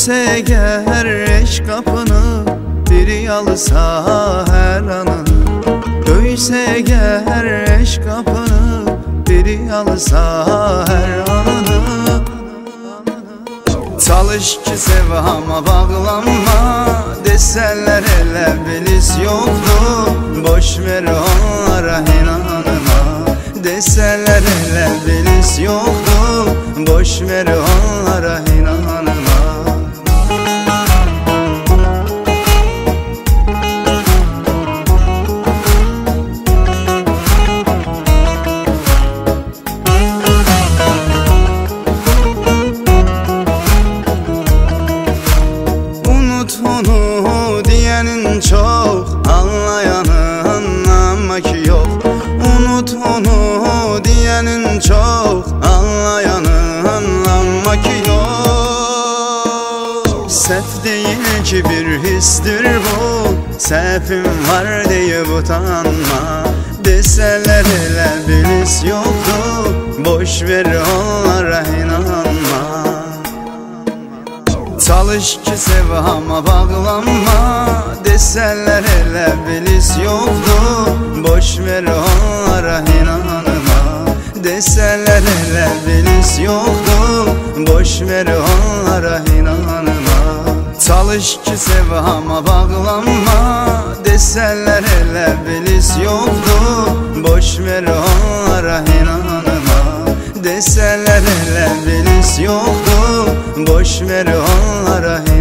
Döyse eğer eşk kapını, biri alsa her anı. Döyse eğer eşk kapını, biri alsa her anı. Çalış ki sev ama bağlanma, deseler elə bilis yoktu. Boş ver onlara inanma, deseler elə bilis yoktu. Boş ver onlara inanma. Onu diyenin çok, anlayanın ama ki yok. Unut onu diyenin çok, anlayanın ama ki yok. Səhv değil ki bir histir bu, səhvim var deyip utanma. Deseler elə bilis yoktu, boş ver onlara inanma. Çalış ki sev ama bağlanma, deseler elə bilis yoktu. Boş ver onlara inanma, deseler elə bilis yoktu. Boş ver onlara inanma. Çalış ki sev ama bağlanma, deseler elə bilis yoktu. Boş ver onlara inanma, deseler elə bilis yoktu. Boş ver onlara